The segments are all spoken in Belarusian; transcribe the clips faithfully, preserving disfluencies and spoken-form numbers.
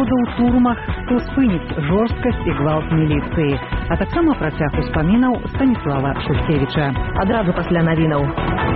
свабода ў турмах, хто спыніць жорсткасць і гвалт міліцыі, а таксама працяг успамінаў Станіслава Шухевіча. Адразу пасля навінаў.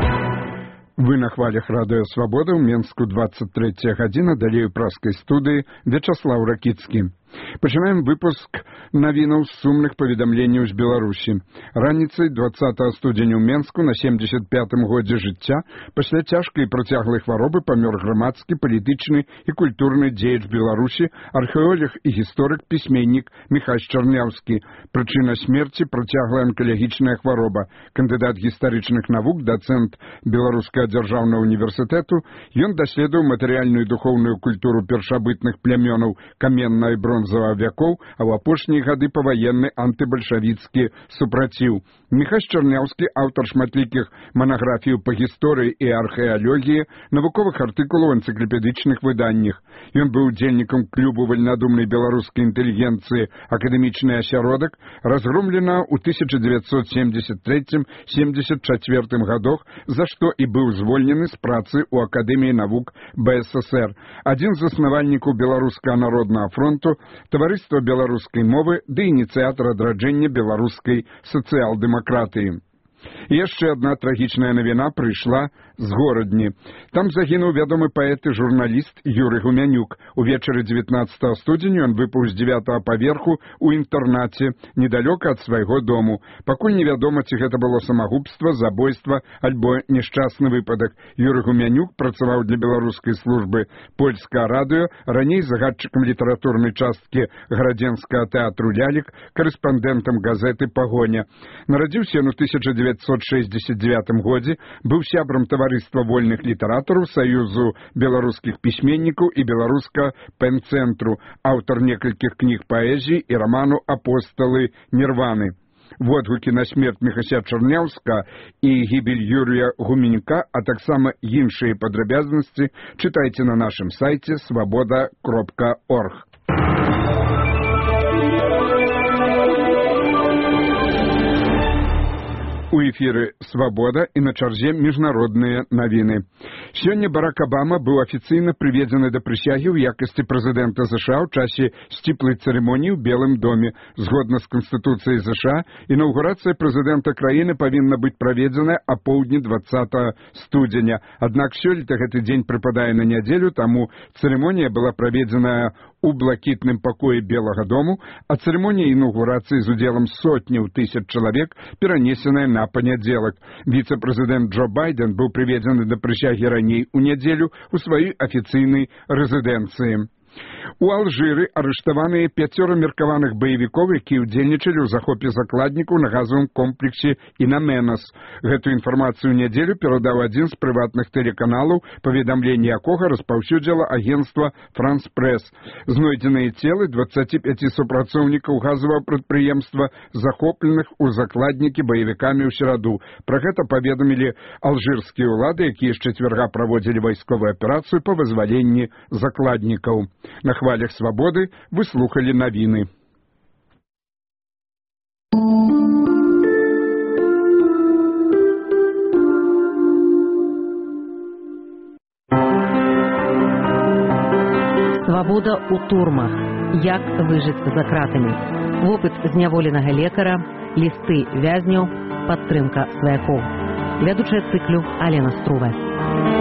Вы на хвалях радыё «Свабода» ў Менску двадцать третья гадзіна, далей у праскай студыі Вячаслаў Ракіцкі. Пачынаем выпуск навінаў з сумных паведамленняў з Беларусі. Раніцай двадцатага студзеня ў Менску на семдзесят пятым годзе жыцця пасля цяжкай і працяглай хваробы памёр грамадскі, палітычны і культурны дзеяч Беларусі, археолог і гісторык, пісьменнік Міхась Чарняўскі. Прычына смерці – працяглая анкалагічная хвароба. Кандыдат гістарычных навук, дацэнт Беларускага дзяржаўнага універсітэту, ён даследаваў матэрыяльную і духоўную культуру першабытных плямёнаў каменнай і бронзавых вякоў, а ў апошнія гады паваенны антыбальшавіцкі супраціў. Міхась Чарняўскі – аўтар шматлікіх манаграфіяў па гісторыі і археалогіі, навуковых артыкулаў, энцыклапедычных выданнях. Ён быў удзельнікам клубу вальнадумнай беларускай інтэлігенцыі «Акадэмічны асяродак», разгромлена ў тысяча дзевяцьсот семьдесят третьем — семьдесят четвёртым годах, за што і быў звольнены з працы ў Акадэміі навук Бэ Эс Эс Эр. Адзін з заснавальнікаў Беларускага народнага фронту, таварыства беларускай мовы ды ініцыятар адраджэння беларускай сацыял-дэмакратыі. І яшчэ адна трагічная навіна прыйшла з Горадні. Там загінуў вядомы паэт і журналіст Юрый Гумянюк. Увечары дзевятнаццатага студзеня ён выпаў з дзевятага паверху ў інтэрнаце недалёка ад свайго дому. Пакуль невядома, ці гэта было самагубства, забойства альбо нешчасны выпадак. Юрый Гумянюк працаваў для беларускай службы польскага радыё, раней загадчыкам літаратурнай часткі гарадзенскага тэатру «Лялек», карэспандэнтам газеты «Пагоня». Нарадзіўся ён у тысяча дзевяцьсот шэсцьдзесят девятым годзе, быў сябрам таварыства вольных літаратараў, Саюзу беларускіх пісьменнікаў і беларуска пэн-цэнтру, аўтар некалькіх кніг паэзіі і раману «Апосталы Нірваны». Водгукі на смерць Міхася Чарняўска і гібель Юрыя Гуменюка, а таксама іншыя падрабязнасці чытайце на нашым сайце свабода кропка орг. У эфіры «Свабода» і на чарзе міжнародныя навіны. Сёння Барак Абама быў афіцыйна прыведзены да прысягі ў якасці прэзідэнта ЗША ў часе сціплай цырымоніі ў Белым доме. Згодна з Канстытуцыяй ЗША, інаўгурацыя прэзідэнта краіны павінна быць праведзеная апоўдні двадцатага студзеня. Аднак сёлета гэты дзень прыпадае на нядзелю, таму цырымонія была праведзеная у блакітным пакоі Белага дому, а цырымонія інаўгурацыі з удзелам сотняў тысяч чалавек перанесеная на панядзелак. Віцэ-прэзідэнт Джо Байден быў прыведзены да прысягі раней у нядзелю ў сваёй афіцыйнай рэзідэнцыі. У Алжыры арыштаваныя пяцёра меркаваных баевікоў, якія ўдзельнічалі ў захопе закладнікаў на газавым комплексе Інаменас. Гэту інфармацыю ў нядзелю перадаў адзін з прыватных тэлеканалаў, паведамленне якога распаўсюдзіла агенцтва «Франс Прэс». Знойдзеныя целы дваццаці пяці супрацоўнікаў газавага прадпрыемства, захопленых у закладнікі баевікамі ў сераду. Пра гэта паведамілі алжырскія ўлады, якія з чацвярга праводзілі вайсковую аперацыю па вызваленні закладнікаў. На хвалях «Свабоды» вы слухали навіны. Свабода ў турмах. Як выжыць за кратамі. Вопыт зняволенага лекара, лісты вязняў, падтрымка сваякоў. Вядучая цыклю Алена Струва.